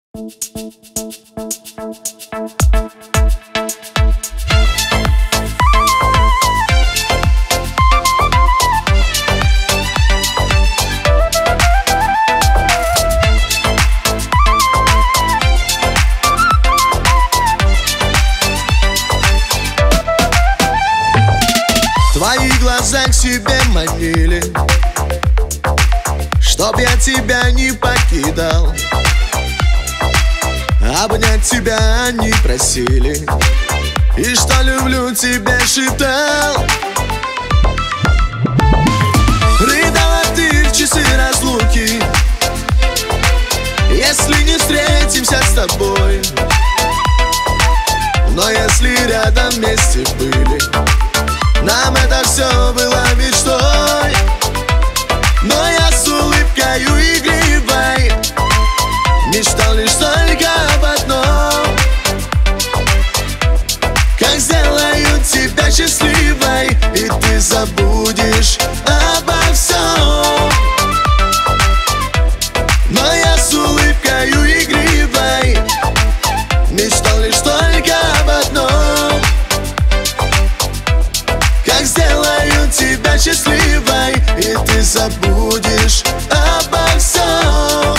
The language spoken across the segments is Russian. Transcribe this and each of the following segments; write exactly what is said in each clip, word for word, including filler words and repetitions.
Твои глаза к себе манили, чтоб я тебя не покидал. Обнять тебя они просили, и что люблю тебя шептал. Рыдала ты в часы разлуки, если не встретимся с тобой. Но если рядом вместе были, нам это все было мечтой. Но я с улыбкою игривой мечтал лишь только об одном: как сделаю тебя счастливой, и ты забудешь обо всем. Но я с улыбкою игривой мечтал лишь только об одном: как сделаю тебя счастливой, и ты забудешь обо всем.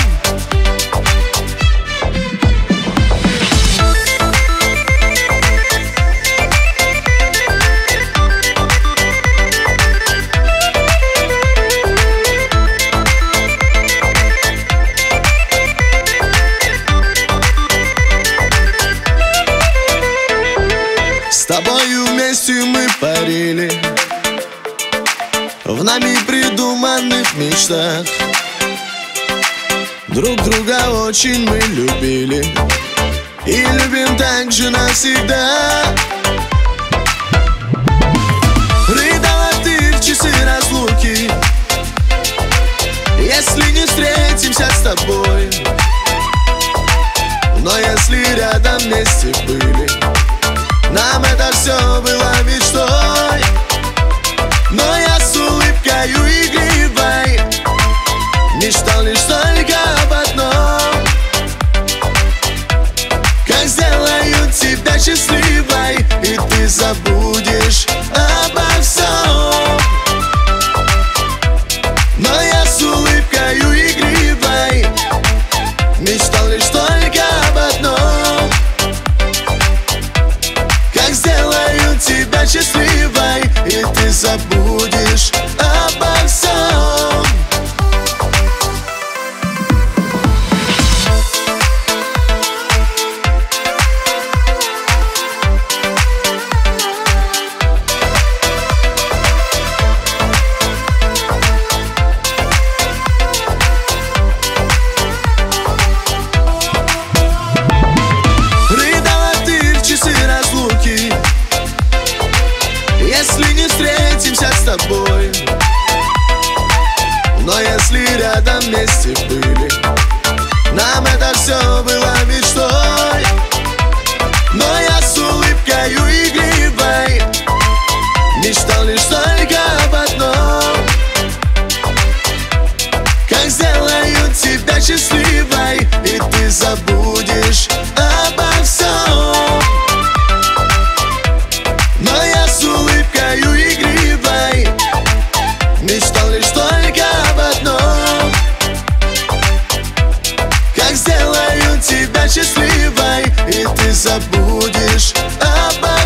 С тобою вместе мы парили в нами придуманных мечтах. Друг друга очень мы любили и любим так же навсегда. Рыдала ты в часы разлуки, если не встретимся с тобой. Но если рядом вместе были, нам это все было мечтой. Но я с улыбкою игривой мечтал лишь только об одном: как сделаю тебя счастливой, и ты забудешь обо всем. Но я с улыбкою игривой мечтал лишь только об одном: как сделаю тебя счастливой, и ты забудешь обо всем. Рыдала ты в часы разлуки, если не встретимся с тобой. Но если рядом вместе были, нам это все было мечтой. Но я с улыбкою игривой мечтал лишь только об одном: как сделаю тебя счастливой, и ты забудешь обо всем. Но я с улыбкою игривой мечтал лишь только об одном: как сделаю тебя счастливой, и ты забудешь обо